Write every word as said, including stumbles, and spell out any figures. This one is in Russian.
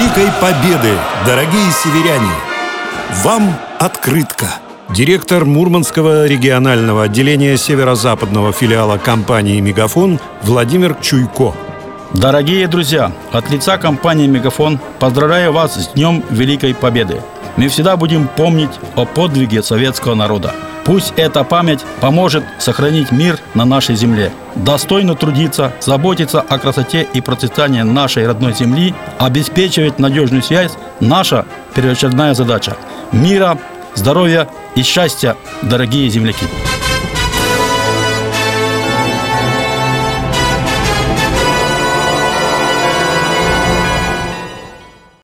Великой Победы, дорогие северяне! Вам открытка. Директор Мурманского регионального отделения северо-западного филиала компании «Мегафон» Владимир Чуйко. Дорогие друзья, от лица компании «Мегафон» поздравляю вас с Днем Великой Победы. Мы всегда будем помнить о подвиге советского народа. Пусть эта память поможет сохранить мир на нашей земле. Достойно трудиться, заботиться о красоте и процветании нашей родной земли, обеспечивать надежную связь – наша первоочередная задача. Мира, здоровья и счастья, дорогие земляки!